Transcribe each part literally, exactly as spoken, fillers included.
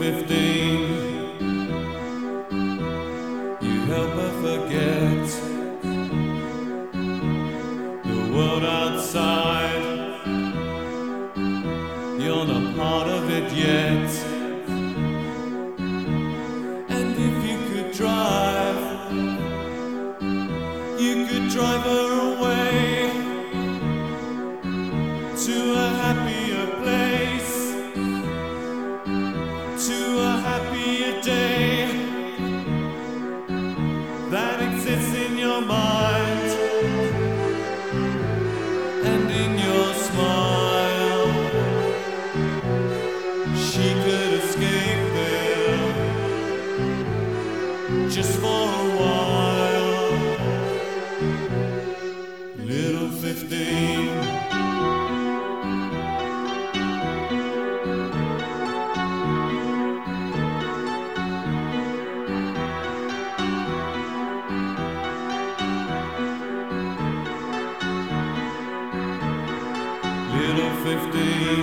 fifteen, you help her forget the world outside. You're not part of it yet. And if you could drive, you could drive her away to a happier place, to a happier day that exists in your mind and in your smile. She could escape there just for a while. Little fifteen, little fifteen,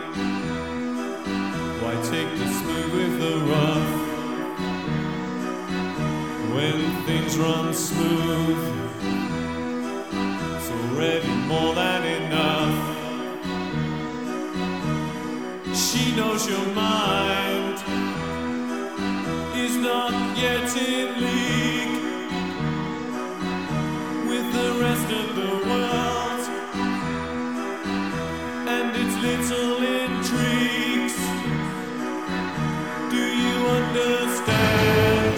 why take the smooth with the rough when things run smooth? It's already more than enough. She knows your mind is not yet in league with the rest of the world and its little intrigues. Do you understand?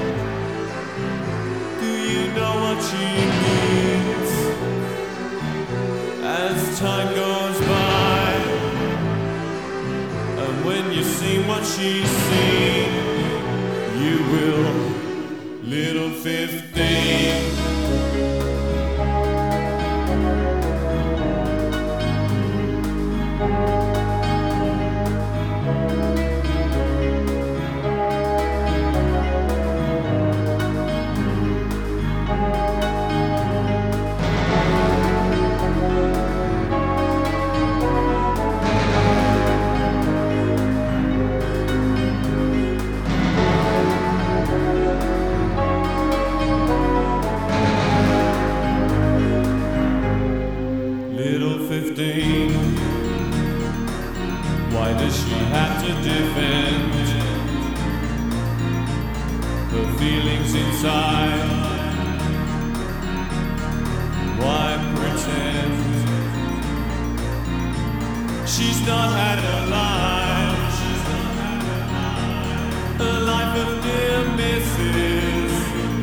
Do you know what she means? As time goes by, and when you see what she's seen, you will. Little fifteen, little fifteen, why does she have to defend her feelings inside? Why pretend she's not had a life, a life of near misses?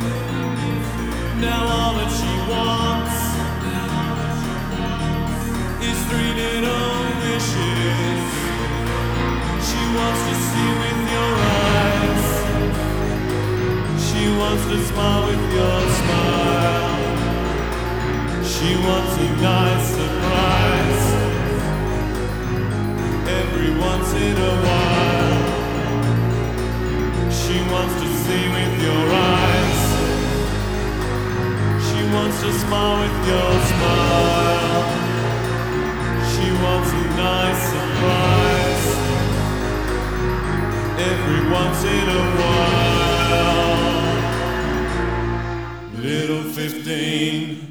Now all that she wants is three little wishes. She wants to see with your eyes, she wants to smile with your smile, she wants a nice surprise every once in a while. She wants to see with your eyes, she wants to smile with your smile, she wants a nice surprise every once in a while. Little fifteen.